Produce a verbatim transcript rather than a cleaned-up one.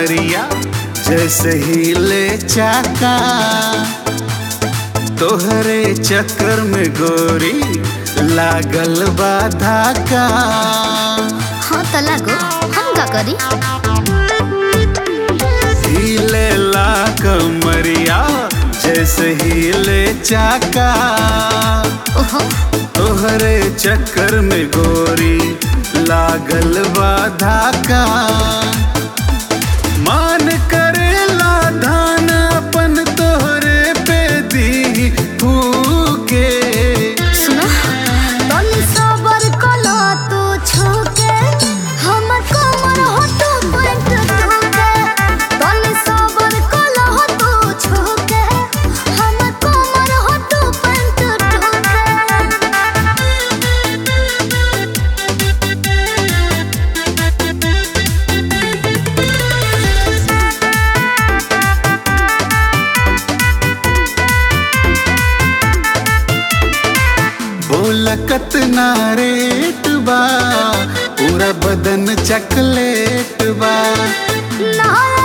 कमरिया जैसे हिले चाका, तोहरे चक्कर में गोरी लागल बा धाका। हाँ तो लागो, हम का करी? हिले ला कमरिया जैसे हिले चाका, ओहो तोहरे चक्कर में गोरी लागल बा धाका। मान करेला धान अपन तोहरे पे दी फूके। सुनो तनी सबर कलो तू छूके, हम कमर हो तू पैंट टूके। तनी सबर कलो तू छूके, हम कमर हो तू पैंट टूके। बोला कतना रेट बा, पूरा बदन चकलेट बा। ना